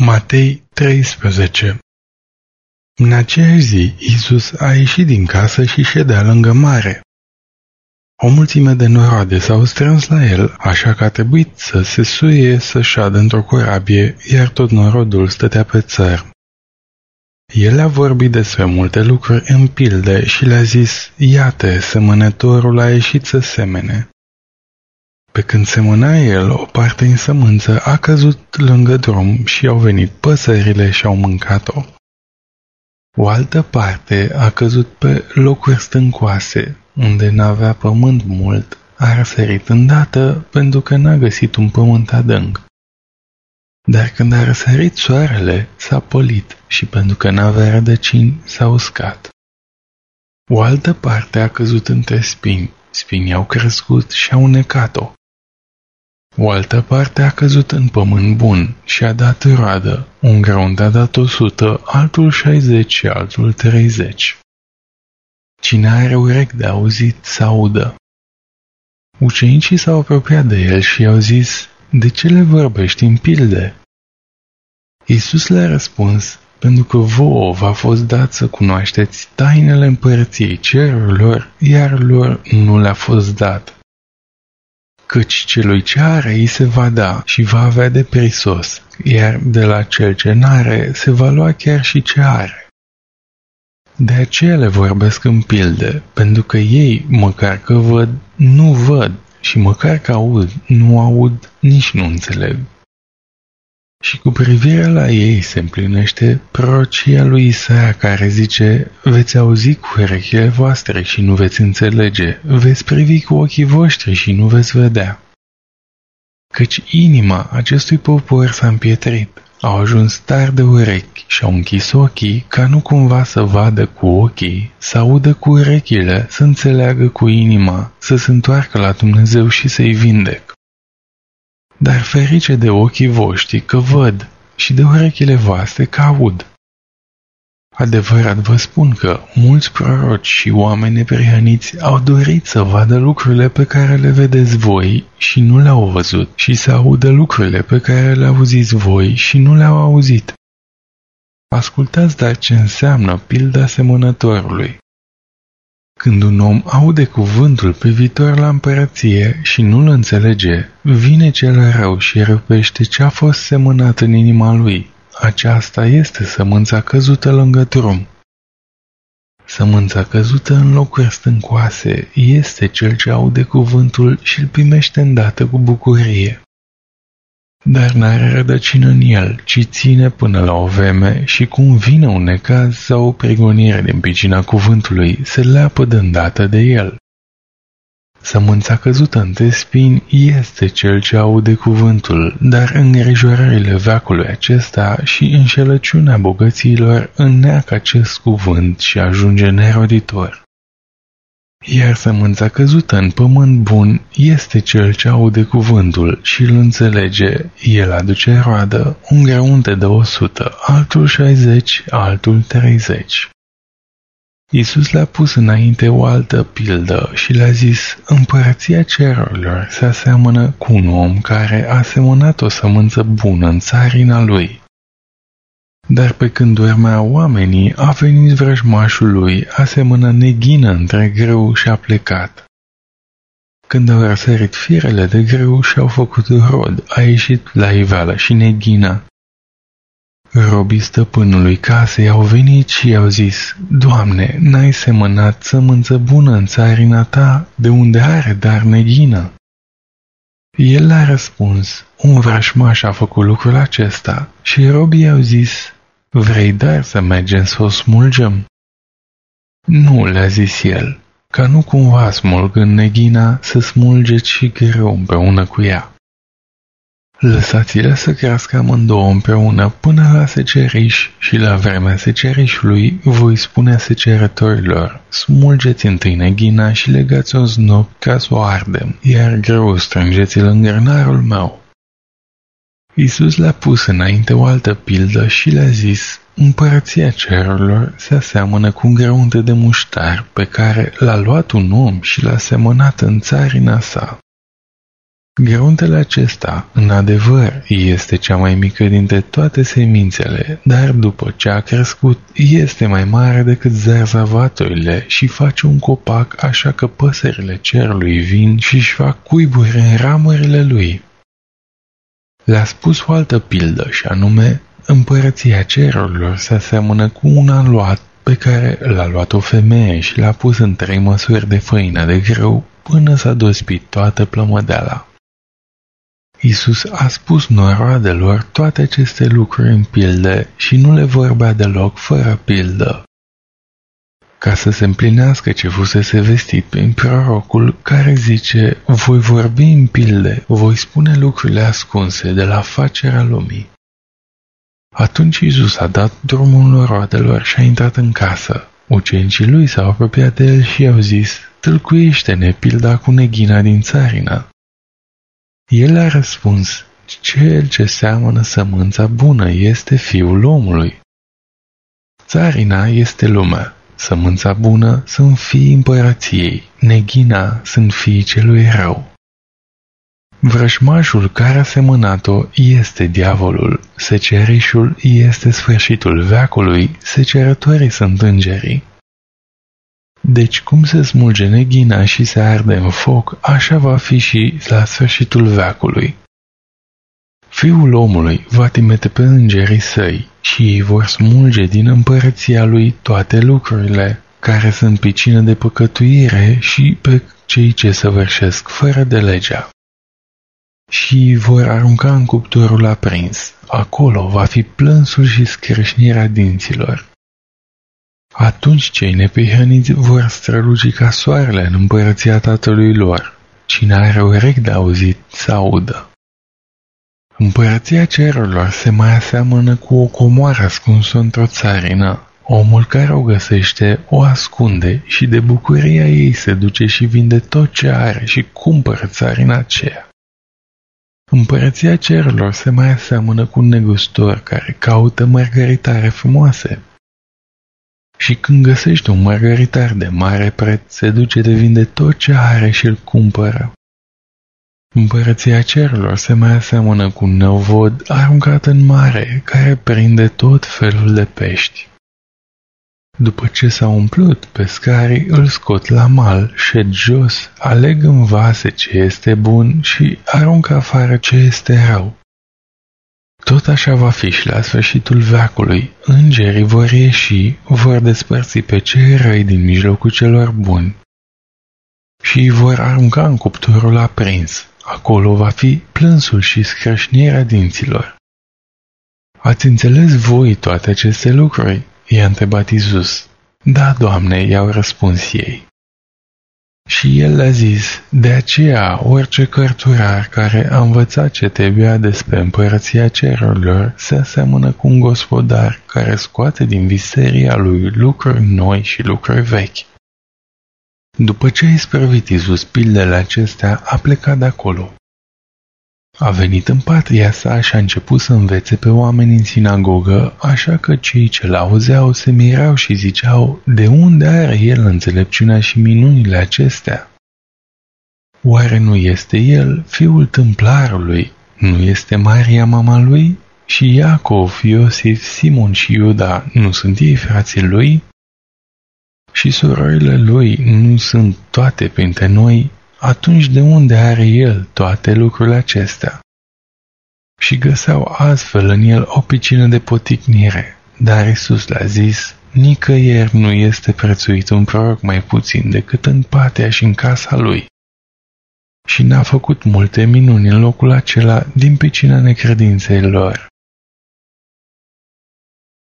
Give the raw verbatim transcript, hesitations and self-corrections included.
Matei treisprezece. În aceeași zi, Iisus a ieșit din casă și ședea lângă mare. O mulțime de noroade s-au strâns la el, așa că a trebuit să se suie să șadă într-o corabie, iar tot norodul stătea pe țăr. El a vorbit despre multe lucruri în pilde și le-a zis: iată, semănătorul a ieșit să semene. Pe când semăna el, o parte în sămânță a căzut lângă drum și au venit păsările și au mâncat-o. O altă parte a căzut pe locuri stâncoase, unde n-avea pământ mult, a răsărit îndată pentru că n-a găsit un pământ adânc. Dar când a răsărit soarele, s-a pălit și pentru că n-avea rădăcini, s-a uscat. O altă parte a căzut între spini, spinii au crescut și au necat-o. O altă parte a căzut în pământ bun și a dat roadă, un grăunt a dat o sută, altul șaizeci și altul treizeci. Cine are urechi de auzit să audă. Ucenicii s-au apropiat de el și i-au zis: de ce le vorbești în pilde? Iisus le-a răspuns: pentru că vouă v-a fost dat să cunoașteți tainele împărăției cerurilor, iar lor nu le-a fost dat. Căci celui ce are îi se va da și va avea de prisos, iar de la cel ce n-are se va lua chiar și ce are. De aceea le vorbesc în pilde, pentru că ei, măcar că văd, nu văd, și măcar că aud, nu aud, nici nu înțeleg. Și cu privire la ei se împlinește prorocia lui Isaia, care zice: veți auzi cu urechile voastre și nu veți înțelege, veți privi cu ochii voștri și nu veți vedea. Căci inima acestui popor s-a împietrit, au ajuns tari de urechi și au închis ochii, ca nu cumva să vadă cu ochii, să audă cu urechile, să înțeleagă cu inima, să se întoarcă la Dumnezeu și să-i vindec. Dar ferice de ochii voștri că văd și de urechile voastre că aud. Adevărat vă spun că mulți proroci și oameni neprihăniți au dorit să vadă lucrurile pe care le vedeți voi și nu le-au văzut și să audă lucrurile pe care le auziți voi și nu le-au auzit. Ascultați dar ce înseamnă pilda semănătorului. Când un om aude cuvântul privitor la împărăție și nu-l înțelege, vine cel rău și răpește ce a fost semănat în inima lui. Aceasta este sămânța căzută lângă drum. Sămânța căzută în locuri stâncoase este cel ce aude cuvântul și îl primește îndată cu bucurie. Dar n-are rădăcină în el, ci ține până la o vreme și cum vine un necaz sau o prigonire din pricina cuvântului, se leapă de îndată de el. Sămânța căzută între spini este cel ce aude cuvântul, dar îngrijorările veacului acesta și înșelăciunea bogăților înneacă acest cuvânt și ajunge neroditor. Iar sămânța căzută în pământ bun este cel ce aude cuvântul și îl înțelege, el aduce roadă, un grăunte de o sută, altul șaizeci, altul treizeci. Iisus le-a pus înainte o altă pildă și le-a zis: împărăția cerurilor se aseamănă cu un om care a semănat o sămânță bună în țarina lui. Dar pe când dormeau oamenii, a venit vrăjmașul lui, a semănat neghină între grâu și a plecat. Când au răsărit firele de grâu și au făcut rod, a ieșit la iveală și neghină. Robii stăpânului casei au venit și i-au zis: Doamne, n-ai semănat sămânță bună în țarina ta, de unde are dar neghină? El le-a răspuns: un vrăjmaș a făcut lucrul acesta. Și robii i-au zis: vrei dar să mergem să o smulgem? Nu, le-a zis el, ca nu cumva smulgând neghina să smulgeți și grâu împreună cu ea. Lăsați-le să crească amândouă împreună până la seceriș și la vremea secerișului voi spune secerătorilor: smulgeți întâi neghina și legați o snop ca să o ardem, iar grâu strângeți-l în grânarul meu. Iisus le-a pus înainte o altă pildă și le-a zis: împărăția cerurilor se aseamănă cu un grăunte de muștar pe care l-a luat un om și l-a semănat în țarina sa. Greuntele acesta, în adevăr, este cea mai mică dintre toate semințele, dar după ce a crescut, este mai mare decât zarzavaturile și face un copac așa că păsările cerului vin și își fac cuiburi în ramurile lui. Le-a spus o altă pildă și anume, împărăția cerurilor se aseamănă cu un aluat pe care l-a luat o femeie și l-a pus în trei măsuri de făină de grâu până s-a dospit toată plămădeala. Iisus a spus noroadelor toate aceste lucruri în pilde și nu le vorbea deloc fără pildă, ca să se împlinească ce fusese vestit prin prorocul care zice: voi vorbi în pilde, voi spune lucrurile ascunse de la facerea lumii. Atunci Iisus a dat drumul noroadelor și a intrat în casă. Ucenicii lui s-au apropiat de el și i-au zis: tâlcuiește-ne pilda cu neghina din țarină. El a răspuns: cel ce seamănă sămânța bună este Fiul omului. Țarina este lumea, sămânța bună sunt fiii împărăției, neghina sunt fiii celui rău. Vrăjmașul care a semănat-o este diavolul, secerișul este sfârșitul veacului, secerătorii sunt îngerii. Deci cum se smulge neghina și se arde în foc, așa va fi și la sfârșitul veacului. Fiul omului va trimite pe îngerii săi și ei vor smulge din împărăția lui toate lucrurile care sunt picină de păcătuire și pe cei ce săvârșesc fără de legea. Și vor arunca în cuptorul aprins. Acolo va fi plânsul și scrâșnirea dinților. Atunci cei neprihăniți vor străluci ca soarele în împărăția Tatălui lor. Cine are urechi de auzit, să audă. Împărăția cerurilor se mai aseamănă cu o comoară ascunsă într-o țarină. Omul care o găsește o ascunde și de bucuria ei se duce și vinde tot ce are și cumpără țarina aceea. Împărăția cerurilor se mai aseamănă cu un negustor care caută mărgăritare frumoase. Și când găsește un mărgăritar de mare preț, se duce de vinde tot ce are și îl cumpără. Împărăția cerurilor se mai aseamănă cu un neovod aruncat în mare, care prinde tot felul de pești. După ce s-a umplut, pescarii îl scot la mal, șed jos, aleg în vase ce este bun și aruncă afară ce este rău. Tot așa va fi și la sfârșitul veacului. Îngerii vor ieși, vor despărți pe cei răi din mijlocul celor buni și îi vor arunca în cuptorul aprins. Acolo va fi plânsul și scrâșnirea dinților. Ați înțeles voi toate aceste lucruri? I-a întrebat Iisus. Da, Doamne, i-au răspuns ei. Și el le-a zis: de aceea orice cărturar care a învățat ce trebuia despre împărăția cerurilor se aseamănă cu un gospodar care scoate din viseria lui lucruri noi și lucruri vechi. După ce a isprăvit Iisus pildele acestea, a plecat de acolo. A venit în patria sa și a început să învețe pe oameni în sinagogă, așa că cei ce l-auzeau se mirau și ziceau: de unde are el înțelepciunea și minunile acestea? Oare nu este el fiul tâmplarului? Nu este Maria mama lui? Și Iacov, Iosif, Simon și Iuda, nu sunt ei frații lui? Și surorile lui nu sunt toate printre noi? Atunci de unde are el toate lucrurile acestea? Și găseau astfel în el o pricină de poticnire. Dar Iisus le-a zis: nicăieri nu este prețuit un proroc mai puțin decât în patria și în casa lui. Și n-a făcut multe minuni în locul acela din pricina necredinței lor.